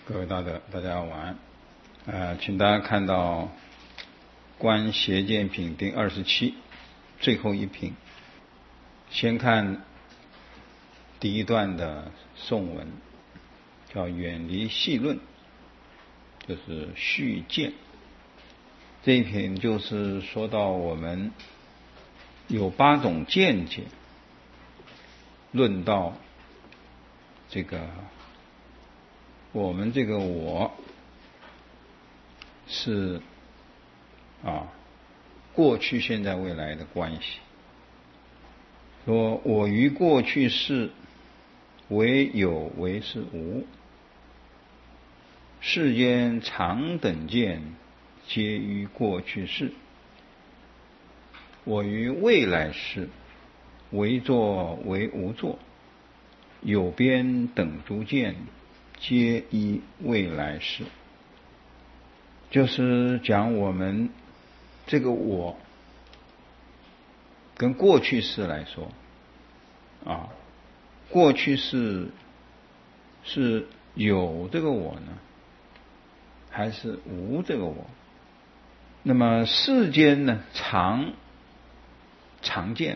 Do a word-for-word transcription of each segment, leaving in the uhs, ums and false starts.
各位大德，大家晚安。呃，请大家看到《观邪见品》第二十七，最后一品。先看第一段的颂文，叫“远离细论”，就是续见。这一品就是说到我们有八种见解，论到这个我们这个我是啊过去、现在、未来的关系。说我于过去世为有为是无，世间常等见皆于过去世。我于未来世为作为无作，有边等诸见皆依未来世。就是讲我们这个我跟过去世来说啊，过去世是有这个我呢，还是无这个我？那么世间呢，常常见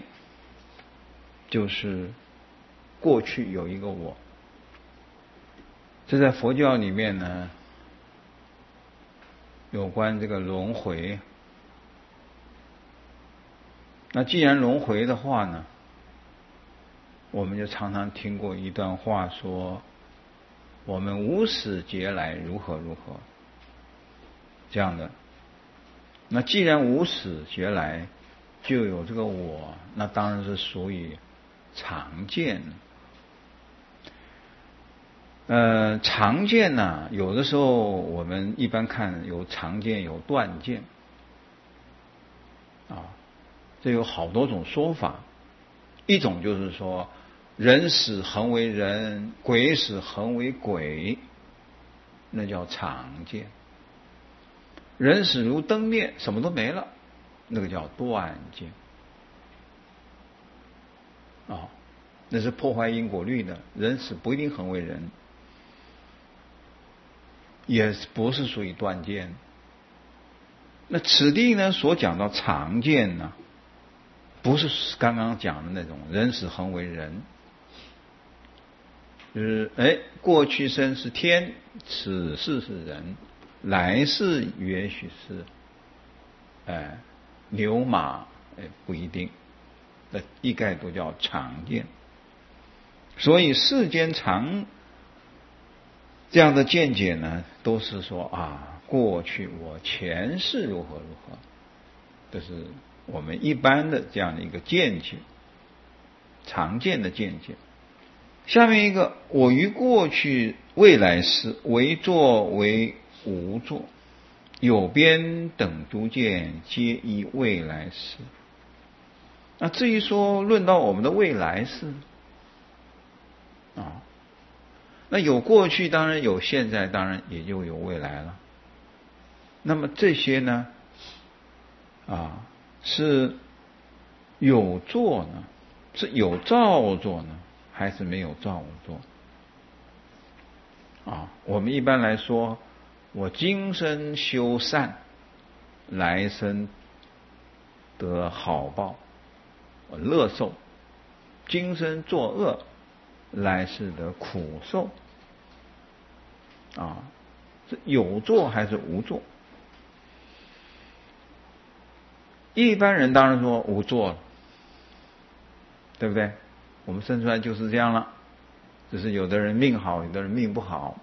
就是过去有一个我。这在佛教里面呢，有关这个轮回。那既然轮回的话呢，我们就常常听过一段话说，我们无始劫来如何如何这样的。那既然无始劫来就有这个我，那当然是属于常见。呃，常见呢、啊，有的时候我们一般看有常见有断见啊，这有好多种说法。一种就是说人死恒为人，鬼死恒为鬼，那叫常见。人死如灯灭，什么都没了，那个叫断见啊，那是破坏因果律的。人死不一定恒为人，也不是属于断见。那此地呢所讲到常见呢，不是刚刚讲的那种人死恒为人，就是哎，过去生是天，此世是人，来世也许是哎牛马，哎不一定，那一概都叫常见。所以世间常这样的见解呢，都是说啊，过去我前世如何如何，这是我们一般的这样的一个见解，常见的见解。下面一个，我于过去未来世为作为无作，有边等诸见皆依未来世。那至于说论到我们的未来世啊，那有过去，当然有现在，当然也就有未来了。那么这些呢啊，是有作呢，是有造作呢，还是没有造作啊？我们一般来说，我今生修善，来生得好报，我乐受；今生作恶，来世得苦受。啊，是有作还是无作？一般人当然说无作了，对不对？我们生出来就是这样了，只是有的人命好，有的人命不好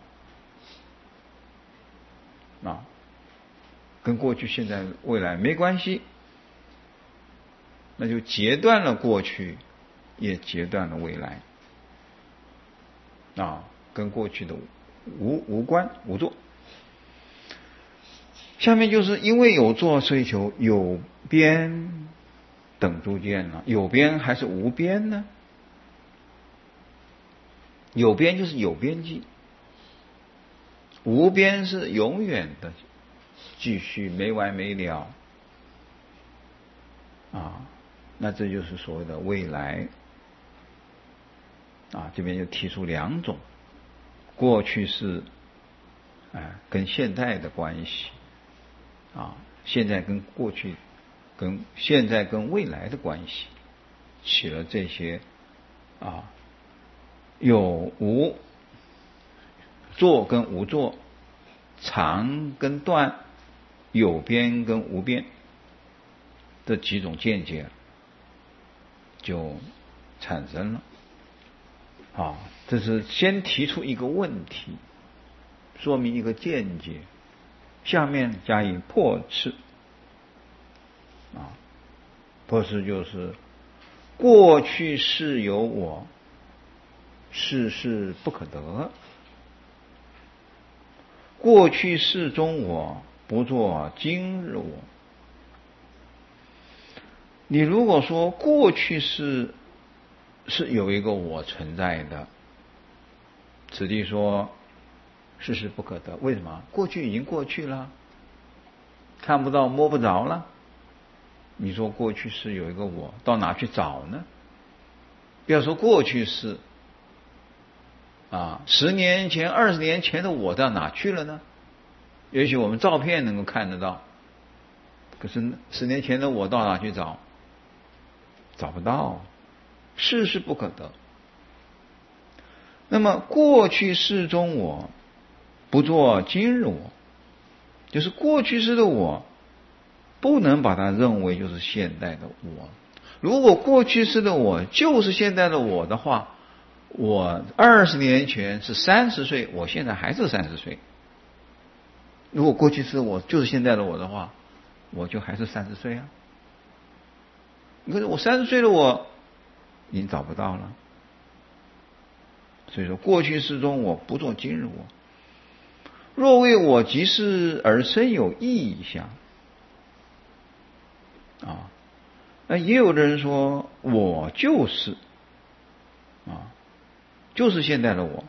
啊，跟过去、现在、未来没关系，那就截断了过去，也截断了未来啊，跟过去的无无关，无作。下面就是因为有作，所以求有边等诸见了。有边还是无边呢？有边就是有边际，无边是永远的继续没完没了啊。那这就是所谓的未来啊。这边就提出两种，过去是哎，跟现在的关系啊，现在跟过去，跟现在跟未来的关系，起了这些啊有无做跟无做，长跟短，有边跟无边这几种见解就产生了。啊，这是先提出一个问题，说明一个见解，下面加以破斥。啊，破斥就是过去世有我，世事不可得。过去世中我，不作今日我。你如果说过去世是有一个我存在的，此地说世事不可得。为什么？过去已经过去了，看不到摸不着了。你说过去是有一个我，到哪去找呢？不要说过去式啊，十年前、二十年前的我到哪去了呢？也许我们照片能够看得到，可是十年前的我到哪去找？找不到，世事不可得。那么过去世中我，不作今日我，就是过去式的我，不能把它认为就是现代的我。如果过去式的我就是现在的我的话，我二十年前是三十岁，我现在还是三十岁。如果过去式我就是现在的我的话，我就还是三十岁啊。可是我三十岁的我已经找不到了。所以说过去式中我，不作今日我。若为我即是而生有异象啊，那也有的人说我就是啊，就是现在的我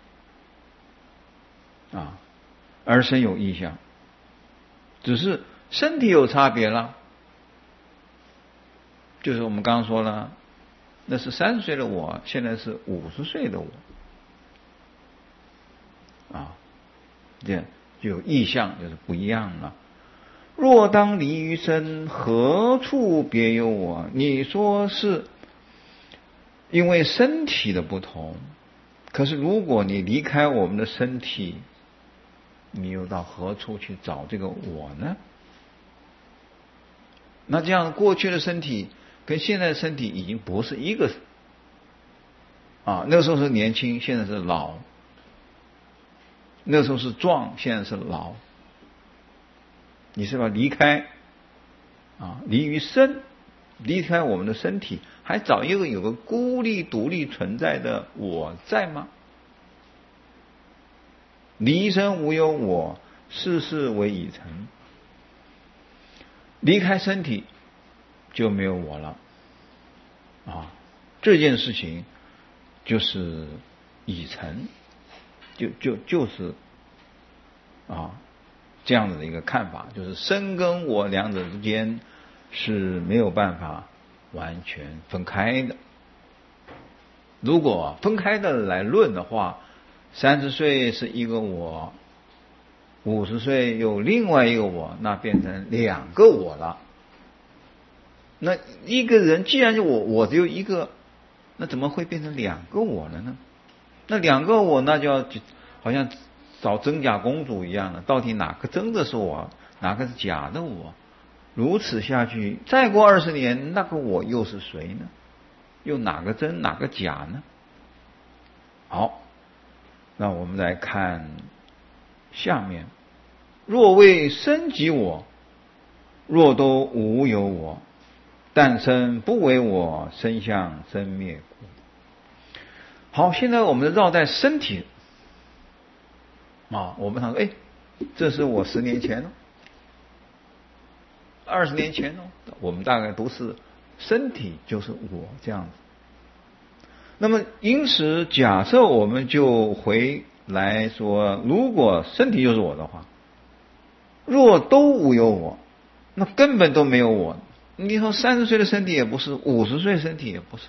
啊，而生有异象，只是身体有差别了。就是我们刚刚说了，那是三十岁的我，现在是五十岁的我啊，这样就有异象，就是不一样了。若当离于身，何处别有我？你说是因为身体的不同，可是如果你离开我们的身体，你又到何处去找这个我呢？那这样过去的身体跟现在的身体已经不是一个啊，那个时候是年轻，现在是老；那个时候是壮，现在是老。你是要离开啊，离于身，离开我们的身体，还找一个有个孤立独立存在的我在吗？离身无有我，世事为已成。离开身体就没有我了啊！这件事情就是已成，就就就是啊这样子的一个看法，就是身跟我两者之间是没有办法完全分开的。如果分开的来论的话，三十岁是一个我，五十岁有另外一个我，那变成两个我了。那一个人既然就我我只有一个，那怎么会变成两个我了呢？那两个我那就要好像找真假公主一样的，到底哪个真的是我，哪个是假的我？如此下去，再过二十年，那个我又是谁呢？又哪个真哪个假呢？好，那我们来看下面，若为身即我，若都无有我，但身不为我，身相生灭故。好，现在我们绕在身体啊，我们想说，哎，这是我十年前哦，二十年前哦，我们大概都是身体就是我这样子。那么因此假设我们就回来说，如果身体就是我的话，若都无有我，那根本都没有我。你说三十岁的身体也不是，五十岁身体也不是，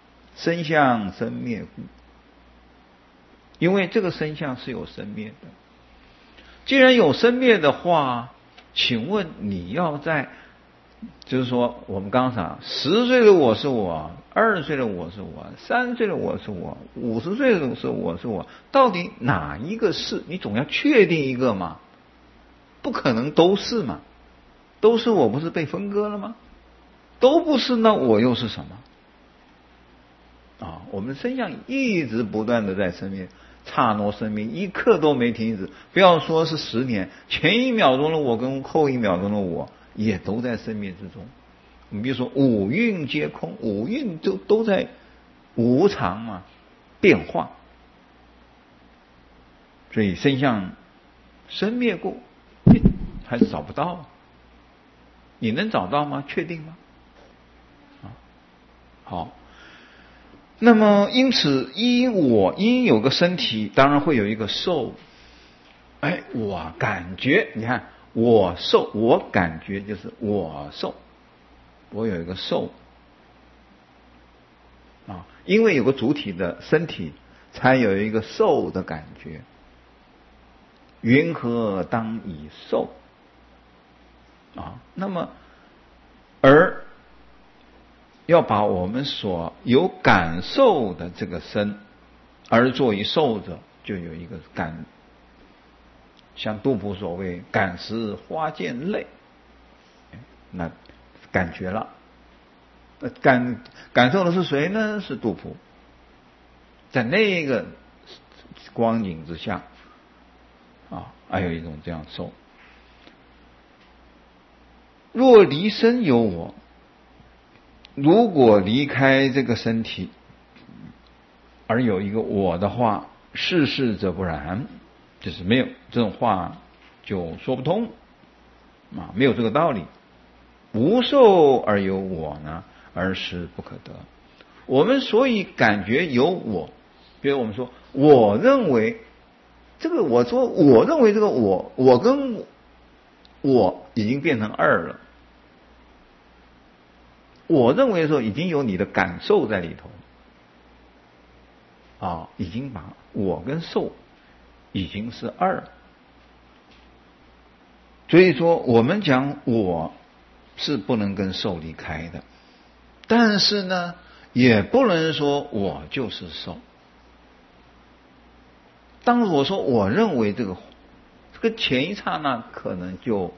身相生灭故。因为这个身相是有生灭的， 既然有生灭的话，请问你要在，就是说我们刚刚讲，十岁的我是我，二十岁的我是我，三十岁的我是我，五十岁的是我是我，到底哪一个是？你总要确定一个嘛，不可能都是嘛，都是我不是被分割了吗？都不是，那我又是什么？啊，我们身相一直不断的在生灭，刹那生命，一刻都没停止。不要说是十年，前一秒钟的我跟后一秒钟的我，也都在生灭之中。你比如说五蕴皆空，五蕴都都在无常嘛，变化。所以身相生灭过，还是找不到。你能找到吗？确定吗？啊，好。那么因此依我因有个身体，当然会有一个受。哎，我感觉，你看我受，我感觉就是我受，我有一个受啊，因为有个主体的身体，才有一个受的感觉。云何当以受啊？那么而要把我们所有感受的这个身，而作于受者，就有一个感，像杜甫所谓感时花溅泪，那感觉了，感感受的是谁呢？是杜甫，在那个光景之下啊，还有一种这样受。若离身有我，如果离开这个身体而有一个我的话，世事则不然，就是没有这种话就说不通啊，没有这个道理。无受而有我呢，而实不可得。我们所以感觉有我，比如我们说，我认为这个，我说我认为这个我，我跟我已经变成二了。我认为说已经有你的感受在里头啊，已经把我跟受已经是二。所以说我们讲我是不能跟受离开的，但是呢也不能说我就是受。当我说我认为这个这个前一刹那可能就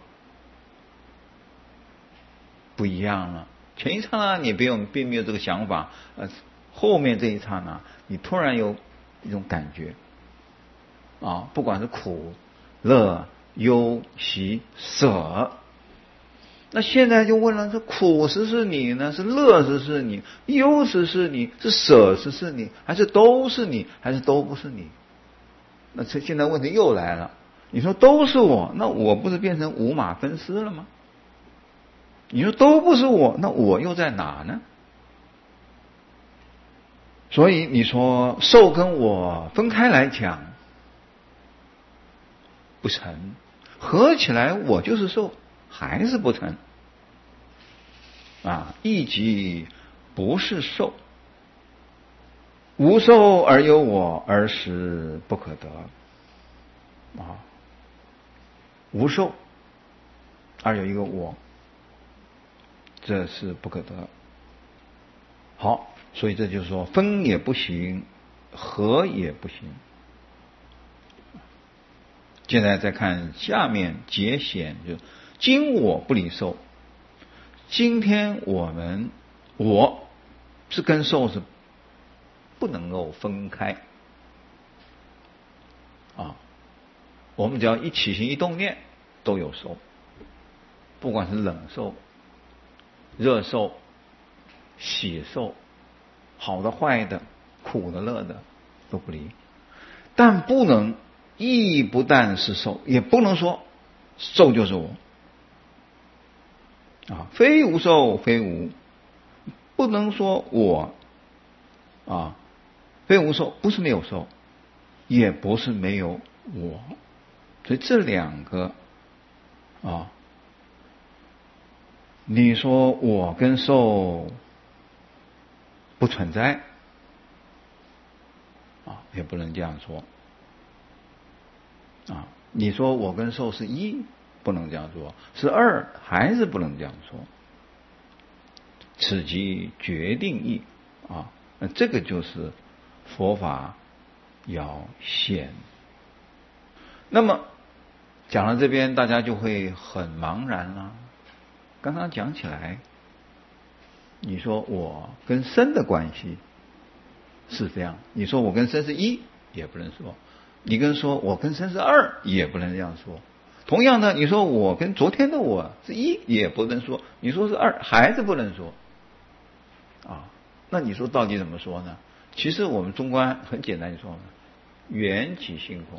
不一样了，前一刹那你并有并没有这个想法，呃，后面这一刹那你突然有一种感觉啊，不管是苦、乐、忧、喜、舍。那现在就问了，这苦时是你呢？是乐时是你？忧时是你？是舍时是你？还是都是你？还是都不是你？那这现在问题又来了，你说都是我，那我不是变成五马分尸了吗？你说都不是我，那我又在哪呢？所以你说受跟我分开来讲不成，合起来我就是受，还是不成啊！亦即不是受，无受而有我，而实不可得啊！无受而有一个我，这是不可得。好，所以这就是说分也不行，合也不行。现在再看下面节显，就今我不离受。今天我们我是跟受是不能够分开啊。我们只要一起心一动念都有受，不管是冷受、热受、喜受，好的坏的、苦的乐的都不离，但不能亦不但是受，也不能说受就是我啊，非无受非无，不能说我啊，非无受不是没有受，也不是没有我，所以这两个啊，你说我跟受不存在啊，也不能这样说啊。 你说我跟受是一，不能这样说；是二，还是不能这样说。此即决定义啊，那这个就是佛法要显。那么讲到这边，大家就会很茫然了。刚刚讲起来，你说我跟身的关系是这样，你说我跟身是一，也不能说；你跟说我跟身是二，也不能这样说。同样的，你说我跟昨天的我是一，也不能说；你说是二，还是不能说。啊，那你说到底怎么说呢？其实我们中观很简单，就说缘起性空，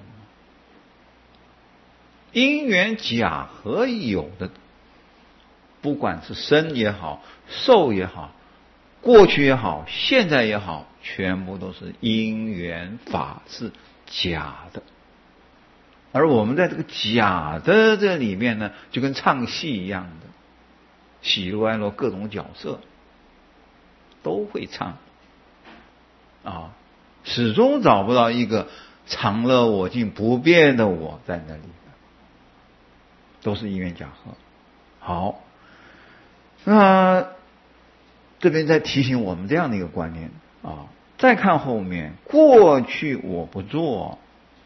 因缘假合有的，不管是身也好，受也好，过去也好，现在也好，全部都是因缘法，是假的。而我们在这个假的这里面呢，就跟唱戏一样的，喜怒哀乐各种角色都会唱啊，始终找不到一个常乐我净不变的我在那里，都是因缘假合。好，那这边再提醒我们这样的一个观念啊，再看后面，过去我不做，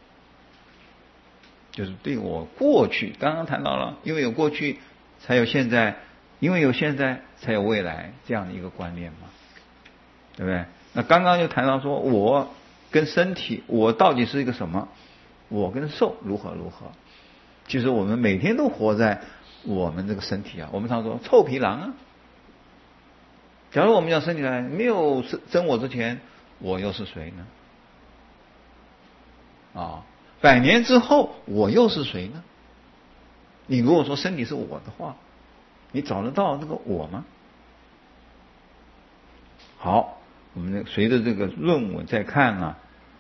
就是对我过去，刚刚谈到了，因为有过去才有现在，因为有现在才有未来，这样的一个观念嘛。对不对？那刚刚就谈到说，我跟身体，我到底是一个什么？我跟受如何如何？其实我们每天都活在我们这个身体啊。我们常说臭皮囊啊。假如我们讲身体来，没有真我之前，我又是谁呢？啊，百年之后，我又是谁呢？你如果说身体是我的话，你找得到那个我吗？好。我们随着这个论文再看啊，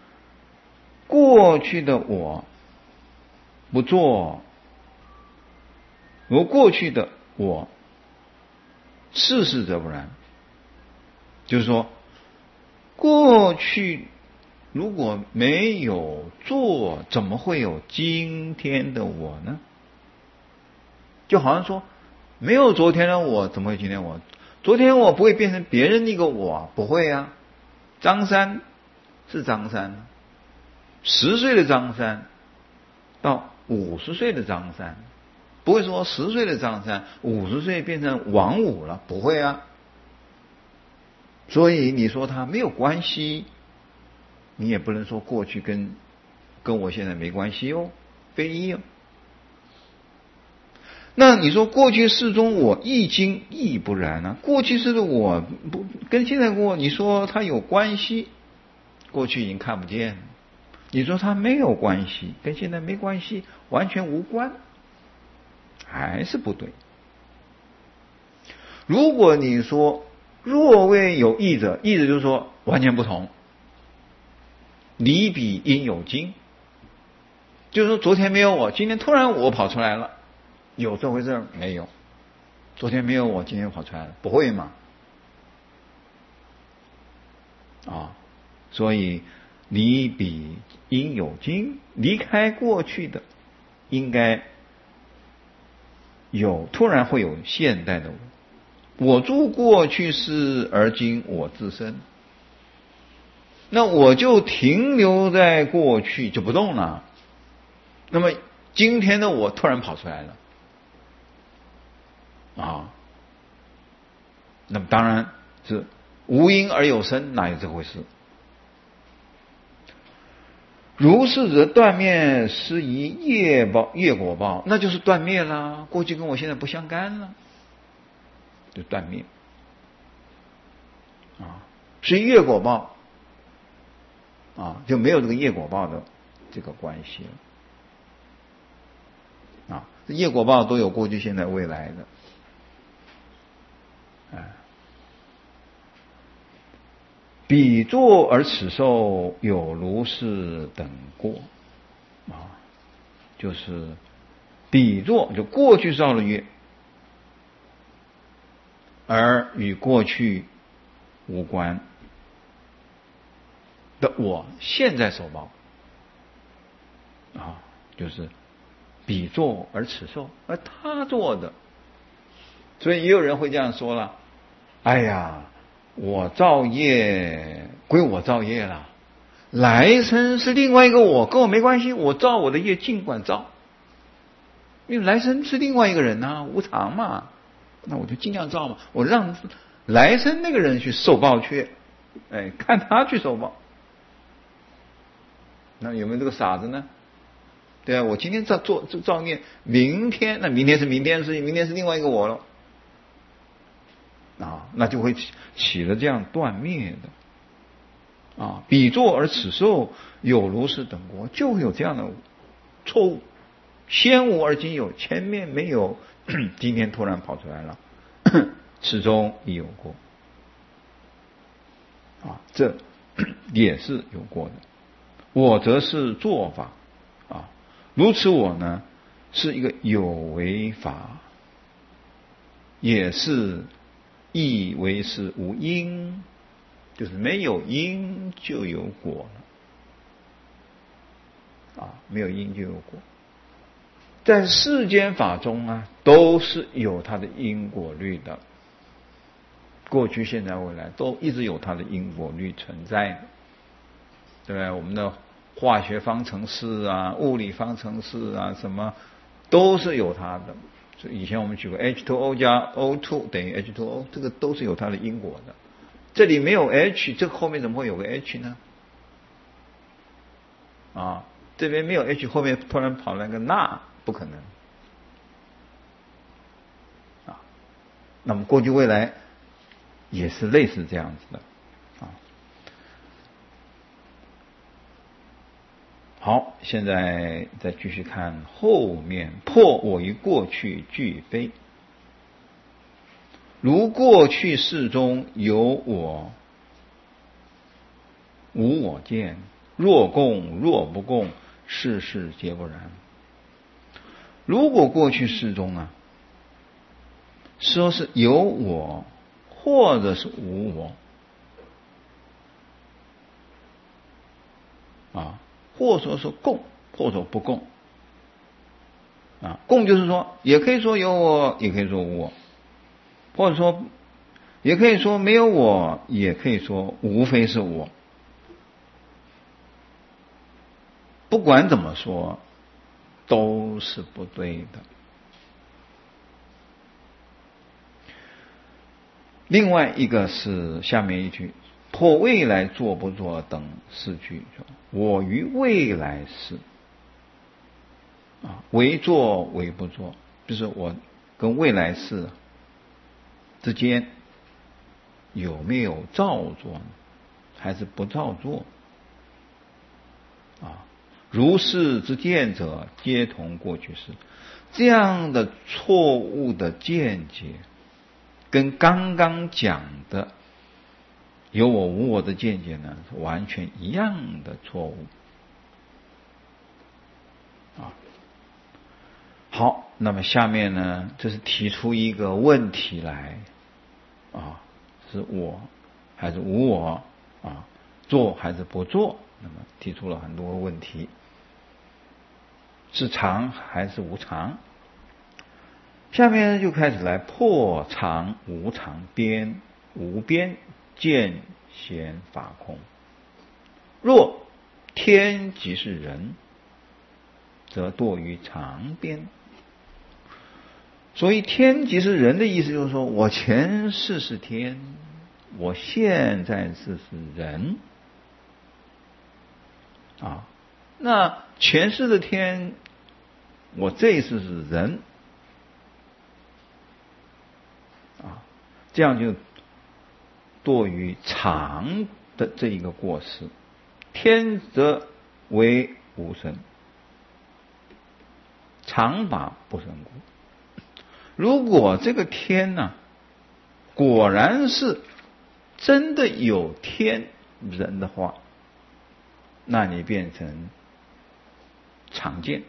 过去的我不做，如过去的我世事则不然，就是说过去如果没有做，怎么会有今天的我呢？就好像说没有昨天的我，怎么会今天我？昨天我不会变成别人那个我，不会啊。张三是张三，十岁的张三到五十岁的张三，不会说十岁的张三五十岁变成王五了，不会啊。所以你说他没有关系，你也不能说过去跟跟我现在没关系哦，非一哦。那你说过去世中我亦今亦不然啊？过去世的我不跟现在我，你说它有关系？过去已经看不见了。你说它没有关系，跟现在没关系，完全无关，还是不对。如果你说若未有异者，异者就是说完全不同，离彼应有今，就是说昨天没有我，今天突然我跑出来了。有这回事没有？昨天没有我，今天跑出来了，不会嘛？啊，所以离彼应有今，离开过去的，应该有，突然会有现代的我。我住过去世，而今我自身，那我就停留在过去就不动了。那么今天的我突然跑出来了。啊，那么当然是无因而有生，哪有这回事？如是则断灭失于业报业果报，那就是断灭啦。过去跟我现在不相干了，就断灭啊。是业果报啊，就没有这个业果报的这个关系了啊。业果报都有过去、现在、未来的。啊，彼作而此受有如是等过啊，就是彼作就过去造了业，而与过去无关的我现在受报啊，就是彼作而此受，而他做的。所以也有人会这样说了，哎呀，我造业归我造业了，来生是另外一个我，跟我没关系，我造我的业尽管造，因为来生是另外一个人啊，无常嘛，那我就尽量造嘛，我让来生那个人去受报去，哎，看他去受报。那有没有这个傻子呢？对啊，我今天造做造业，明天那明天是明天的事情，明天是另外一个我了啊，那就会起起了这样断灭的啊，彼作而此受，有如是等国，就会有这样的错误。先无而今有，前面没有，今天突然跑出来了，此中亦有过啊，这也是有过的。我则是做法啊，如此我呢是一个有为法，也是亦为是无因，就是没有因就有果了啊，没有因就有果。在世间法中啊，都是有它的因果律的，过去、现在、未来都一直有它的因果律存在的，对不对？我们的化学方程式啊、物理方程式啊，什么都是有它的。所以以前我们举过 H 二 O 加 O 二 等于 H 二 O， 这个都是有它的因果的。这里没有 H， 这后面怎么会有个 H 呢？啊，这边没有 H， 后面突然跑来个钠，不可能啊。那么过去未来也是类似这样子的啊。好，现在再继续看后面，破我于过去俱非。如过去世中有我无我见，若共若不共，世事皆不然。如果过去世中啊，说是有我或者是无我啊，或者说是共，或者说不共啊。共就是说，也可以说有我，也可以说无我，或者说也可以说没有我，也可以说无非是我。不管怎么说都是不对的。另外一个是下面一句，破未来做不做等四句，我于未来事啊，为做为不做，就是我跟未来事之间有没有照做呢，还是不照做啊？如是之见者，皆同过去世。这样的错误的见解，跟刚刚讲的有我无我的见解呢，是完全一样的错误啊。好，那么下面呢，这是提出一个问题来啊，是我还是无我啊？做还是不做？那么提出了很多问题。是常还是无常？下面就开始来破常无常边，无边见显法空。若天即是人，则堕于常边。所以天即是人的意思就是说，我前世是天，我现在是是人啊。那前世的天，我这一世是人啊，这样就堕于常的这一个过失。天则为无生，常法不生故。如果这个天呢、啊，果然是真的有天人的话，那你变成常见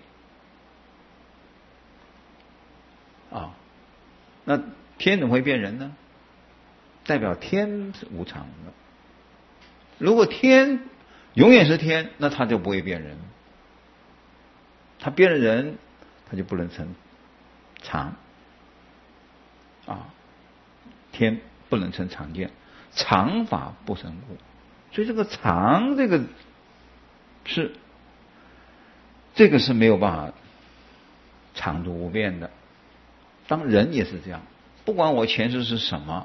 啊，那天怎么会变人呢？代表天是无常的。如果天永远是天，那他就不会变人。他变了人， 它就不能成常啊，天不能成常见，常法不生故。所以这个常这个是这个是没有办法常住无变的。当人也是这样，不管我前世是什么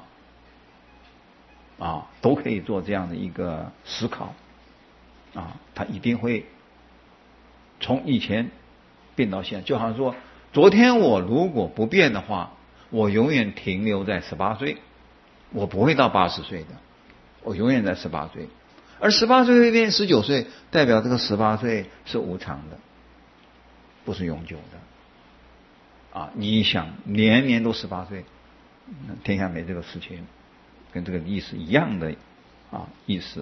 啊，都可以做这样的一个思考啊，他一定会从以前变到现在。就好像说，昨天我如果不变的话，我永远停留在十八岁，我不会到八十岁的，我永远在十八岁。而十八岁会变十九岁，代表这个十八岁是无常的，不是永久的啊！你想，年年都十八岁，天下没这个事情，跟这个意思一样的啊意思。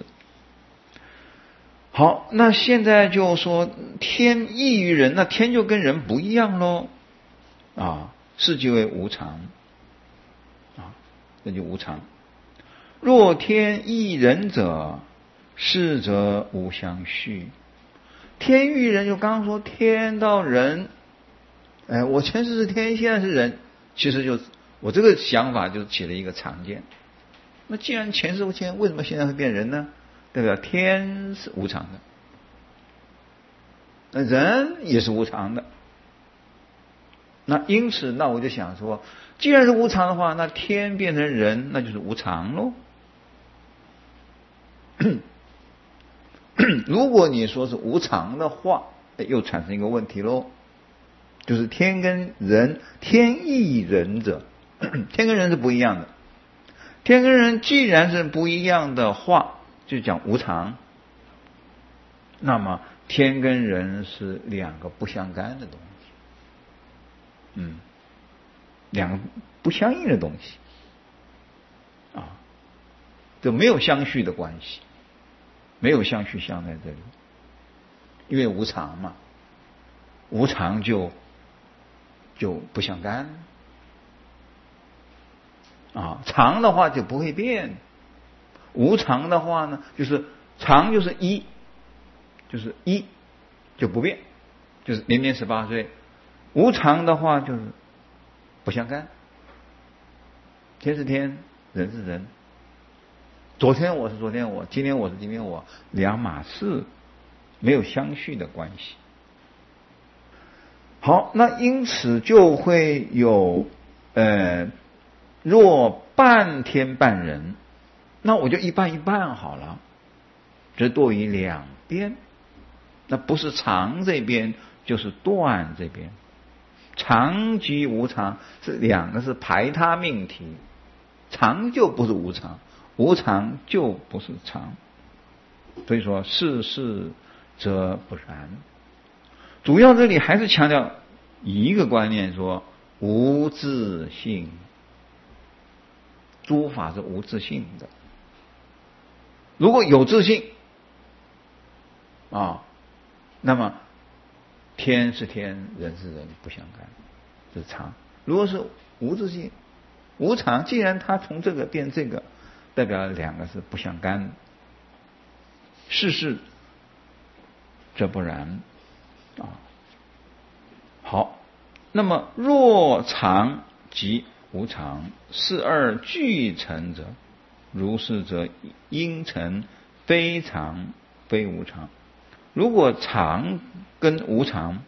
好，那现在就说天异于人，那天就跟人不一样喽啊，是即为无常啊，那就无常。若天异人者，是则无相续。天与人，就刚刚说天到人，哎，我前世是天，现在是人，其实就我这个想法就起了一个常见。那既然前世无天，为什么现在会变人呢？代表天是无常的，那人也是无常的。那因此，那我就想说，既然是无常的话，那天变成人，那就是无常喽。如果你说是无常的话，又产生一个问题喽，就是天跟人，天异人者，天跟人是不一样的。天跟人既然是不一样的话，就讲无常，那么天跟人是两个不相干的东西，嗯，两个不相应的东西啊，就没有相续的关系。没有相续相在这里，因为无常嘛，无常就就不相干啊，常的话就不会变，无常的话呢，就是常就是一，就是一就不变，就是年年十八岁，无常的话就是不相干，天是天，人是人。昨天我是昨天我，今天我是今天我，两码事，没有相续的关系。好，那因此就会有呃，若半天半人，那我就一半一半好了，这多于两边，那不是长这边就是断这边，常即无常是两个是排他命题，常就不是无常。无常就不是常，所以说世事则不然。主要这里还是强调一个观念，说无自性，诸法是无自性的。如果有自性啊，那么天是天，人是人，不相干，这是常。如果是无自性、无常，既然它从这个变这个，代表两个是不相干的，世事则不然啊。好，那么若常即无常，是二俱成者，如是则应成非常非无常。如果常跟无常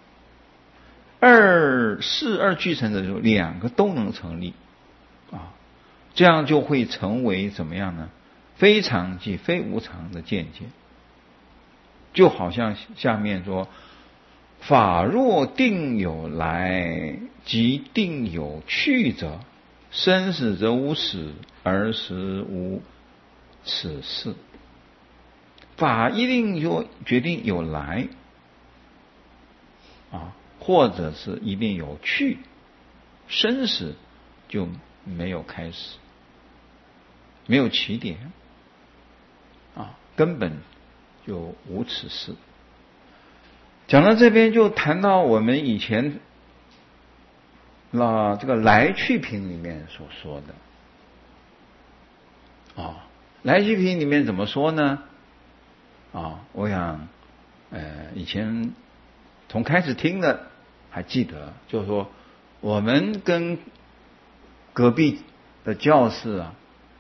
二是二俱成的时候，两个都能成立啊。这样就会成为怎么样呢？非常即非无常的见解。就好像下面说，法若定有来，即定有去者，生死则无始，而实无此事。法一定就决定有来啊，或者是一定有去，生死就没有开始，没有起点啊，根本就无此事。讲到这边，就谈到我们以前那这个来去品里面所说的啊，来去品里面怎么说呢？啊，我想，呃，以前从开始听的，还还记得，就是说我们跟隔壁的教室啊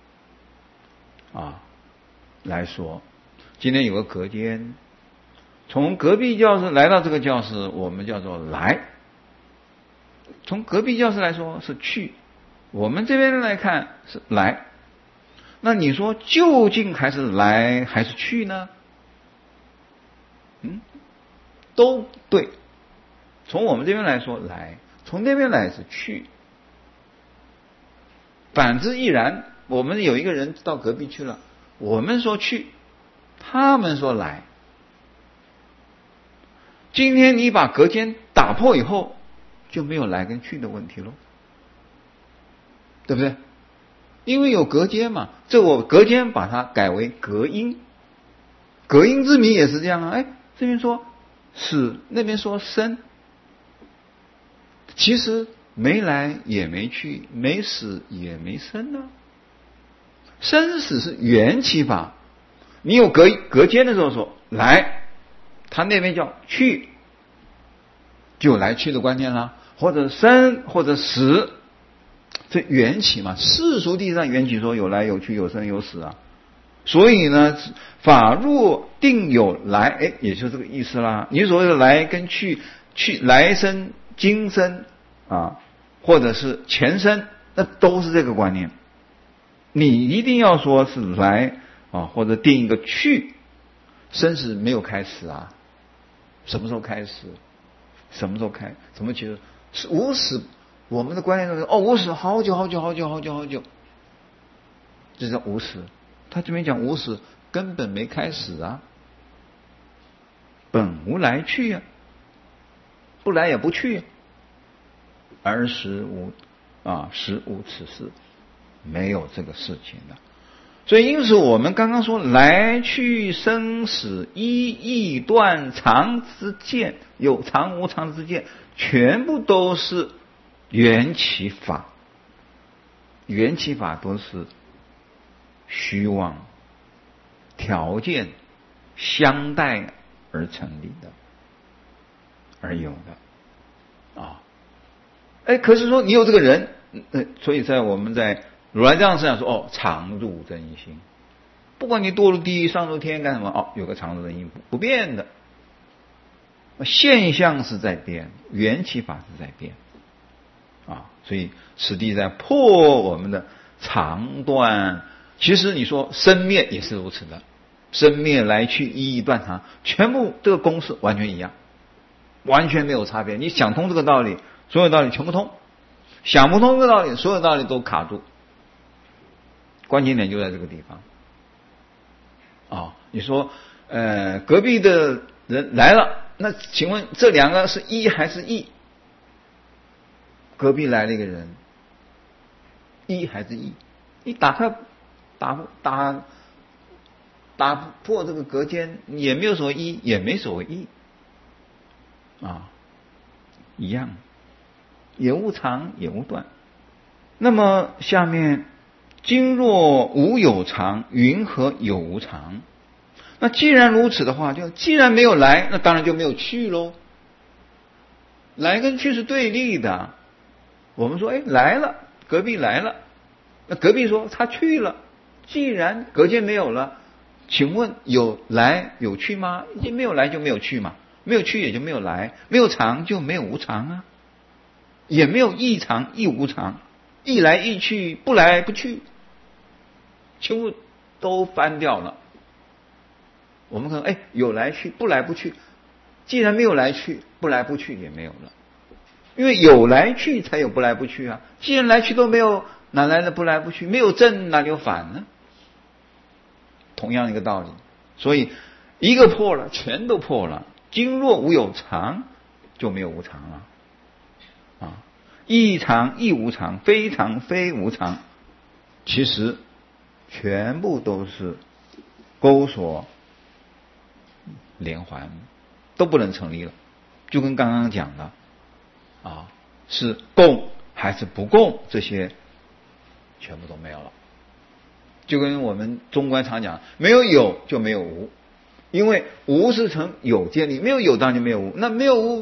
啊来说，今天有个隔间，从隔壁教室来到这个教室，我们叫做来；从隔壁教室来说是去，我们这边来看是来。那你说究竟还是来还是去呢？嗯，都对。从我们这边来说来，从那边来是去。反之亦然，我们有一个人到隔壁去了，我们说去，他们说来。今天你把隔间打破以后，就没有来跟去的问题喽，对不对？因为有隔间嘛，这我隔间把它改为隔音，隔音之谜也是这样啊。哎，这边说死，那边说生，其实没来也没去，没死也没生呢、啊。生死是缘起法，你有隔隔间的时候说来，他那边叫去，就有来去的观念啦，或者生或者死。这缘起嘛，世俗地上缘起说有来有去有生有死啊，所以呢，法若定有来，哎，也就这个意思啦。你所谓的来跟去，去来生今生啊，或者是前生，那都是这个观念。你一定要说是来啊，或者定一个去，生死没有开始啊，什么时候开始？什么时候开？什么其实是无始。我们的观念就是哦，无始好久好久好久好久好久，这叫无始。他这边讲无始根本没开始啊，本无来去啊，不来也不去，而实无啊，实无此事，没有这个事情的。所以因此我们刚刚说来去生死一义断常之见，有常无常之见，全部都是缘起法，缘起法都是虚妄条件相待而成立的，而有的啊。哎，可是说你有这个人，呃，所以在我们在如来藏身上说，哦，常入真心，不管你堕入地狱上入天干什么，哦，有个常入真心不变的，现象是在变，缘起法是在变。啊，所以此地在破我们的常断。其实你说生灭也是如此的，生灭来去一义断常，全部这个公式完全一样，完全没有差别。你想通这个道理，所有道理全部通；想不通这个道理，所有道理都卡住。关键点就在这个地方。啊，你说呃隔壁的人来了，那请问这两个是一还是异？隔壁来了一个人，一还是异？你打开打打打破这个隔间，也没有所谓一，也没所谓异啊，一样，也无常也无断。那么下面今若无有常，云何有无常？那既然如此的话，就既然没有来，那当然就没有去喽。来跟去是对立的。我们说，哎，来了，隔壁来了，那隔壁说他去了。既然隔间没有了，请问有来有去吗？已经没有来就没有去嘛，没有去也就没有来，没有常就没有无常啊，也没有异常亦无常，一来一去，不来不去，全部都翻掉了。我们看，哎，有来去，不来不去。既然没有来去，不来不去也没有了。因为有来去才有不来不去啊！既然来去都没有，哪来的不来不去？没有正，哪里有反呢？同样一个道理。所以一个破了，全都破了。今若无有常，就没有无常了啊！异常亦无常，非常非无常，其实全部都是钩锁连环，都不能成立了。就跟刚刚讲的。啊，是共还是不共，这些全部都没有了。就跟我们中观常讲，没有有就没有无，因为无是从有建立，没有有当然就没有无，那没有无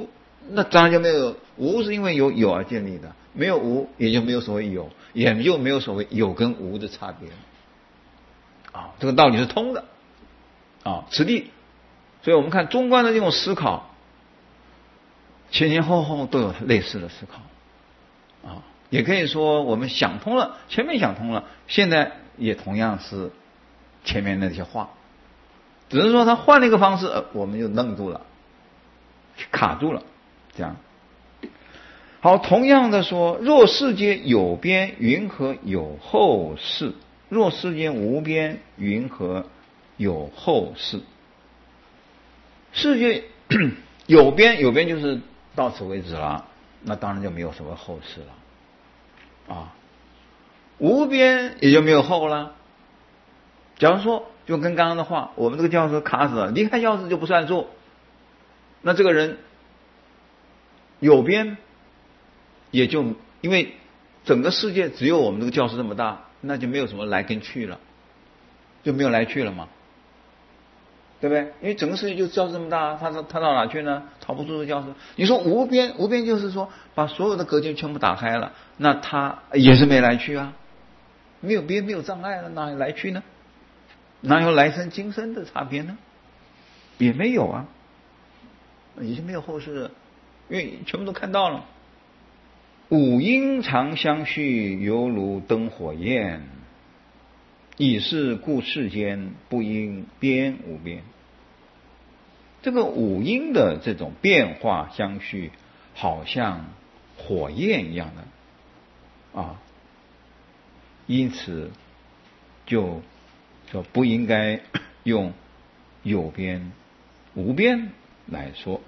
那当然就没有无，是因为有有而建立的，没有无也就没有所谓有，也就没有所谓有跟无的差别啊，这个道理是通的啊。此地，所以我们看中观的这种思考，前前后后都有类似的思考啊，也可以说我们想通了，前面想通了，现在也同样是前面那些话，只是说他换了一个方式，呃，我们就愣住了，卡住了，这样。好，同样的说，若世间有边，云何有后世？若世间无边，云何有后世？世界有边，有边就是到此为止了，那当然就没有所谓后世了啊。无边也就没有后了。假如说就跟刚刚的话，我们这个教室卡死了，离开教室就不算数，那这个人有边也就因为整个世界只有我们这个教室这么大，那就没有什么来跟去了，就没有来去了嘛，对不对？因为整个世界就教室这么大，他他到哪去呢？逃不出这个教室。你说无边，无边就是说把所有的隔间全部打开了，那他也是没来去啊，没有边没有障碍了，哪里来去呢？哪有来生今生的差别呢？也没有啊，也就没有后世了，因为全部都看到了。五阴常相续，犹如灯火焰，以是故世间不应边无边。这个五阴的这种变化相续，好像火焰一样的啊，因此就说不应该用有边无边来说。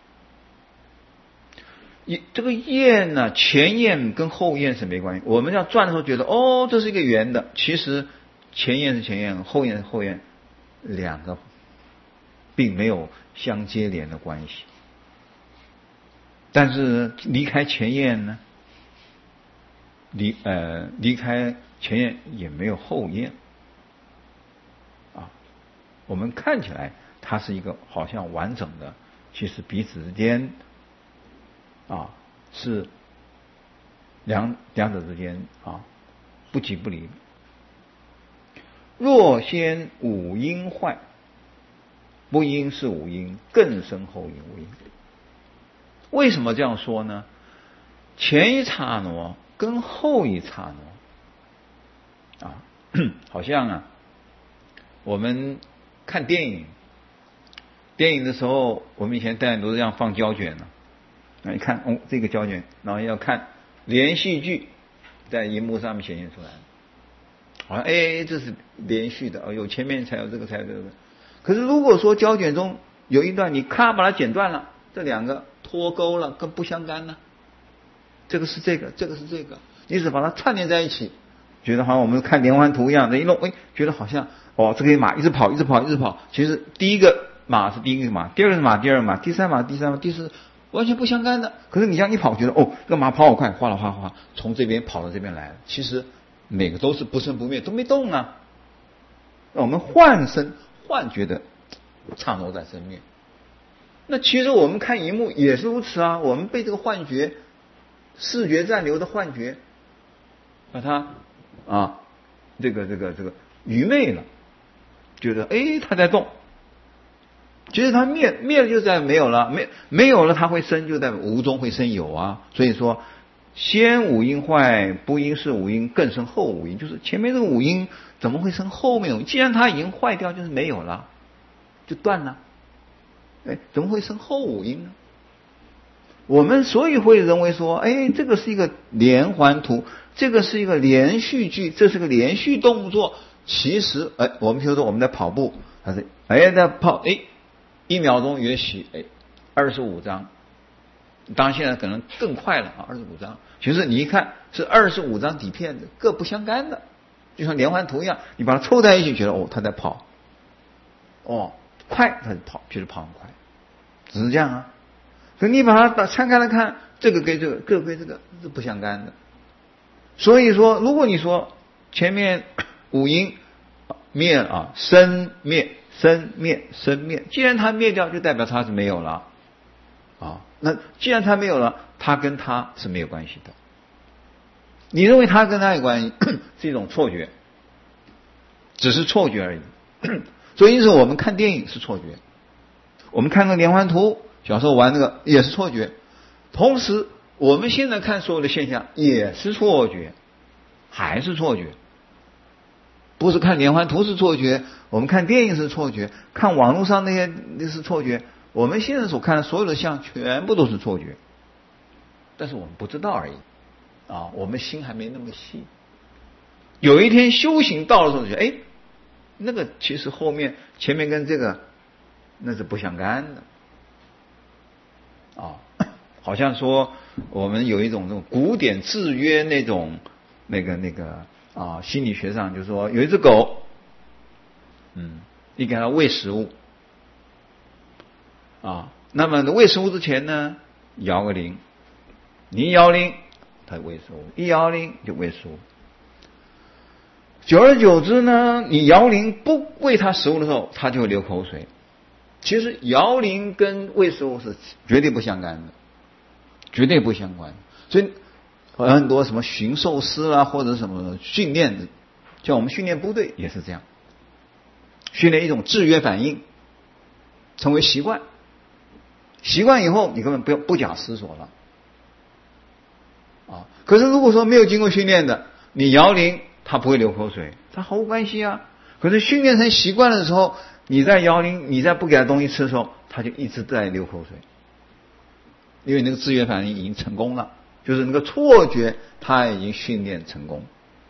这个焰呢，前焰跟后焰是没关系。我们要转的时候觉得哦，这是一个圆的，其实前焰是前焰，后焰是后焰，两个并没有相接连的关系。但是离开前焰呢，离呃离开前焰也没有后焰啊。我们看起来它是一个好像完整的，其实彼此之间啊，是两两者之间啊不即不离。若先五阴坏，不应是五阴，更生后阴无阴。为什么这样说呢？前一刹那跟后一刹那啊，好像啊，我们看电影，电影的时候，我们以前电影都是这样放胶卷的。那你看，哦，这个胶卷，然后要看连续剧，在荧幕上面显现出来，好像哎，这是连续的，哦，有前面才有这个才有这个。可是如果说胶卷中有一段你咔把它剪断了，这两个脱钩了，跟不相干呢。这个是这个，这个是这个，你只把它串联在一起，觉得好像我们看连环图一样，这一弄，哎，觉得好像哦，这个马一直跑，一直跑，一直跑。其实第一个马是第一个马，第二个是马，第二个马，第三马，第三马，第四。完全不相干的，可是你这样一跑，觉得哦，这个马跑好快，哗啦哗啦哗，从这边跑到这边来了。其实每个都是不生不灭，都没动啊。我们幻生幻觉的刹那在生灭。那其实我们看荧幕也是如此啊，我们被这个幻觉、视觉暂留的幻觉，把它啊，这个这个这个愚昧了，觉得哎，它在动。其实它灭灭了就在没有了，没没有了它会生，就在无中会生有啊。所以说，先五阴坏，不应是五阴，更生后五阴。就是前面这个五阴怎么会生后面有？既然它已经坏掉，就是没有了，就断了。哎，怎么会生后五阴呢？我们所以会认为说，哎，这个是一个连环图，这个是一个连续剧，这是个连续动作。其实，哎，我们比如说我们在跑步，它是哎在跑，哎。一秒钟也许哎二十五张，当然现在可能更快了啊，二十五张。其实你一看是二十五张底片的，各不相干的，就像连环图一样，你把它凑在一起，觉得哦它在跑，哦快它就跑，其实跑很快，只是这样啊。可你把它把拆开来看，这个跟这个，各跟这个是不相干的。所以说，如果你说前面五阴灭啊，生灭。生灭生灭，既然它灭掉，就代表它是没有了啊。那既然他没有了，他跟他是没有关系的。你认为他跟他有关系，是一种错觉，只是错觉而已。所以因此我们看电影是错觉，我们看个连环图，小时候玩那个也是错觉。同时我们现在看所有的现象也是错觉，还是错觉。不是看连环图是错觉，我们看电影是错觉，看网络上那些那是错觉，我们现在所看的所有的相全部都是错觉，但是我们不知道而已啊，我们心还没那么细。有一天修行到了时候，就觉得哎，那个其实后面前面跟这个那是不相干的啊，好像说我们有一种那种古典制约那种那个那个啊，心理学上就是说有一只狗，嗯，你给它喂食物啊，那么喂食物之前呢，摇个铃，你一摇铃，它喂食物，一摇铃就喂食物。久而久之呢，你摇铃不喂它食物的时候，它就会流口水。其实摇铃跟喂食物是绝对不相干的，绝对不相关。所以很多什么驯兽师啦，或者什么训练的，像我们训练部队也是这样，训练一种制约反应，成为习惯。习惯以后，你根本不要不假思索了啊。可是如果说没有经过训练的，你摇铃，它不会流口水，它毫无关系啊。可是训练成习惯了的时候，你在摇铃，你在不给它东西吃的时候，它就一直在流口水，因为那个制约反应已经成功了，就是那个错觉它已经训练成功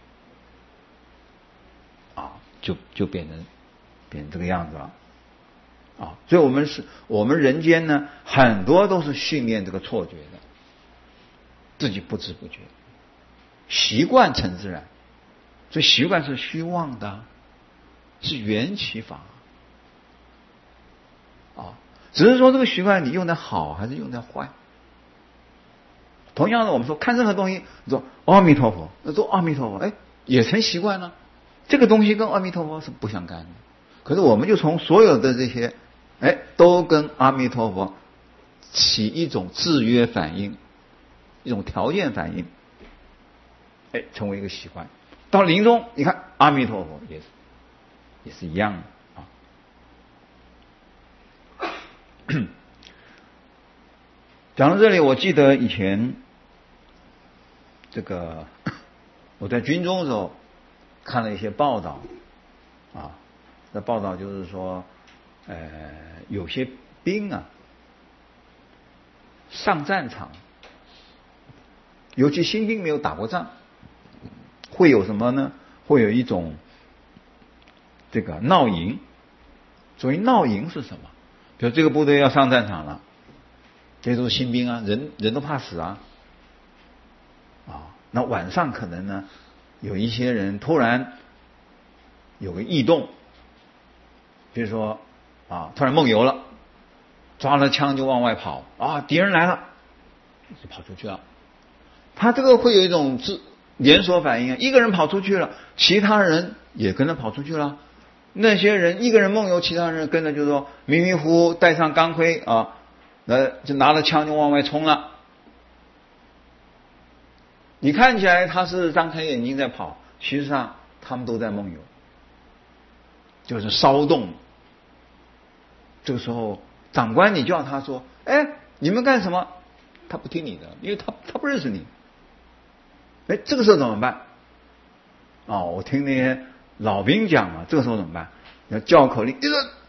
啊，就就变成变成这个样子了啊。所以我们是我们人间呢，很多都是训练这个错觉的，自己不知不觉，习惯成自然。所以习惯是虚妄的，是缘起法啊。只是说这个习惯你用的好还是用的坏。同样的，我们说看任何东西，你说阿弥陀佛，那说阿弥陀佛，哎，也成习惯了。这个东西跟阿弥陀佛是不相干的。可是我们就从所有的这些，哎，都跟阿弥陀佛起一种制约反应，一种条件反应，哎，成为一个习惯。到临终，你看阿弥陀佛也是也是一样的啊。讲到这里，我记得以前这个我在军中的时候看了一些报道啊，那报道就是说，呃，有些兵啊上战场，尤其新兵没有打过仗。会有什么呢？会有一种这个闹营。所谓闹营是什么？比如这个部队要上战场了，这些都是新兵啊，人人都怕死啊，啊，那晚上可能呢，有一些人突然有个异动，比如说啊，突然梦游了，抓了枪就往外跑啊，敌人来了，就跑出去了。他这个会有一种自连锁反应啊，一个人跑出去了，其他人也跟着跑出去了。那些人一个人梦游，其他人跟着就说迷迷糊糊戴上钢盔啊，那就拿了枪就往外冲了。你看起来他是张开眼睛在跑，其实上他们都在梦游，就是骚动。这个时候长官你叫他说，哎，你们干什么？他不听你的，因为他他不认识你。哎，这个时候怎么办？哦，我听那些老兵讲啊，这个时候怎么办？要叫口令，一个